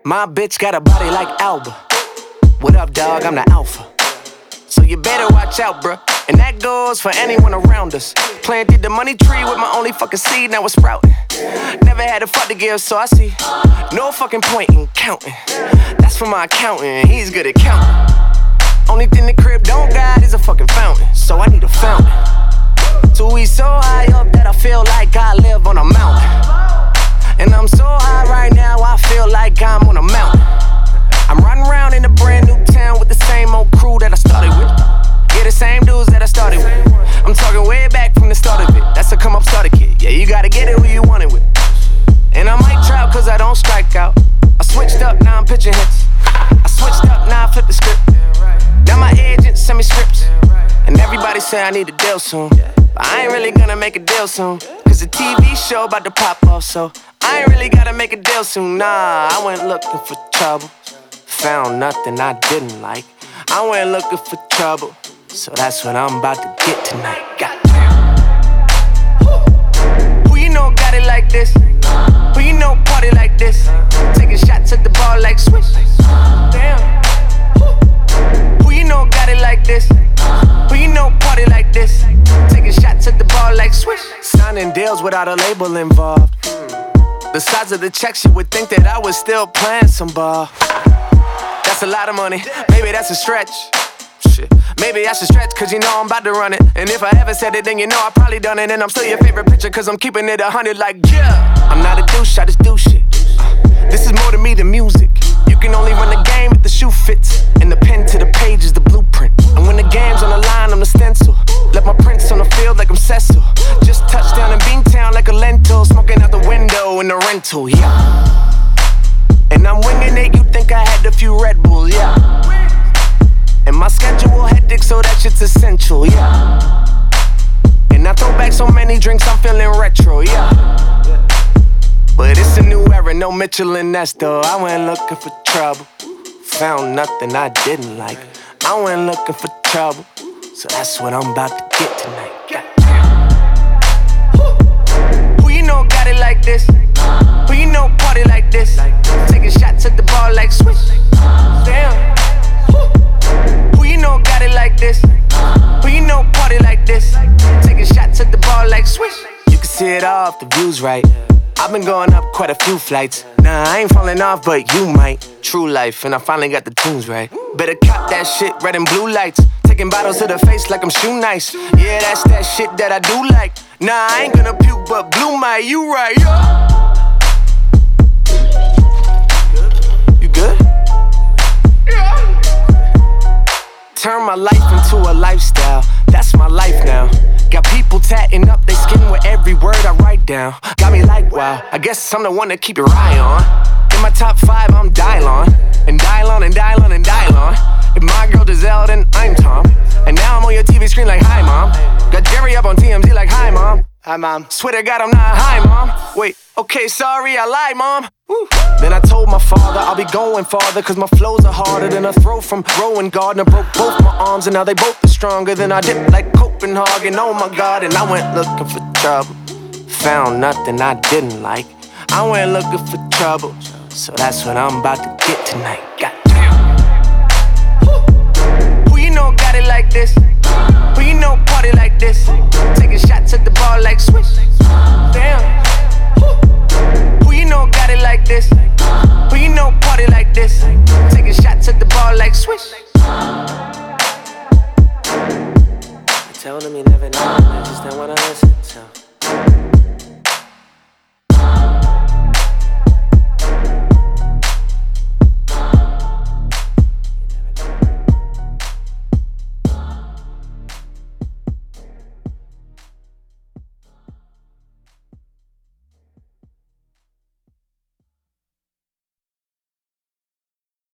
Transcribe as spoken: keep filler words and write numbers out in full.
My bitch got a body like Alba. What up, dog? I'm the alpha. So you better watch out, bruh. And that goes for anyone around us. Planted the money tree with my only fucking seed, now it's sprouting. Never had a fuck to give, so I see no fucking point in counting. That's for my accountant, he's good at counting. Only thing the crib don't got is a fucking fountain, so I need a fountain. So we so high up that I feel like I live on a mountain. And I'm so high right now, I feel like I'm on a mountain. I'm riding around in a brand new town with the same old crew that I started with. Yeah, the same dudes that I started with. I'm talking way back from the start of it. That's a come up starter kid. Yeah, you gotta get it who you want it with. And I might try cause I don't strike out. I switched up, now I'm pitching hits. I switched up, now I flip the script. Now my agent send me scripts. And everybody say I need a deal soon. But I ain't really gonna make a deal soon. Cause the T V show about to pop off, so I ain't really gotta make a deal soon. Nah, I went looking for trouble. Found nothing I didn't like. I went looking for trouble. So that's what I'm about to get tonight. Goddamn. Who you know got it like this? Who you know party like this? Taking shots at the bar like Swish. Damn. Who you know got it like this? Who you know party like this? Taking shots at the bar like Swish. Signing deals without a label involved. The size of the checks, you would think that I was still playing some ball. That's a lot of money, maybe that's a stretch. Shit, maybe I should stretch cause you know I'm about to run it. And if I ever said it, then you know I probably done it. And I'm still your favorite picture cause I'm keeping it a hundred like yeah. I'm not a douche, I just do shit. uh, This is more to me than music. You can only run the game if the shoe fits. And the pen to the page is the blueprint. And when the game's on the line, I'm the stencil. Left my prints on the field like I'm Cecil. Just touchdown in Beantown like a lentil. Smoking out the window in the rental, yeah. And I'm winging it, you think I had a few Red Bulls, yeah. And my schedule hectic, so that shit's essential, yeah. And I throw back so many drinks, I'm feeling retro, yeah. But it's a new era, no Mitchell and Ness, though. I went looking for trouble. Found nothing I didn't like. I went looking for trouble. So that's what I'm about to get tonight. Who you know got it like this? Who you know party like this? Taking shots at the bar like Swish. Damn. Who you know got it like this? Who you know party like this? Taking shots at the bar like Swish. You can see it all if the view's right. I've been going up quite a few flights. Nah, I ain't falling off, but you might. True life, and I finally got the tunes right. Better cop that shit, red and blue lights. Taking bottles to the face like I'm shoe nice. Yeah, that's that shit that I do like. Nah, I ain't gonna puke, but blue might. You right, yeah. Good? Yeah. Turn my life into a lifestyle. That's my life now. Got people tatting up their skin with every word I write down. Got me like, wow, I guess I'm the one to keep your eye on. In my top five, I'm Dylon. And Dylon and Dylon and Dylon. If my girl Giselle, then I'm Tom. And now I'm on your T V screen like, hi, mom. Got Jerry up on T M Z like, hi, mom. Hi, mom. Swear to God, I'm not high, mom. Wait, okay, sorry, I lied, mom. Woo. Then I told my father I'll be going farther, cause my flows are harder than a throw from Rowan Gardner. Broke both my arms and now they both are stronger than I dip like Copenhagen. Oh my God, and I went looking for trouble. Found nothing I didn't like. I went looking for trouble. So that's what I'm about to get tonight. Goddamn. Who you know got it like this? Who you know party like this? Taking shots at the bar like Swish. Damn. Who you know got it like this? Who you know party like this? Taking shots at the bar like Swish. I told him you never know, I just don't wanna listen, so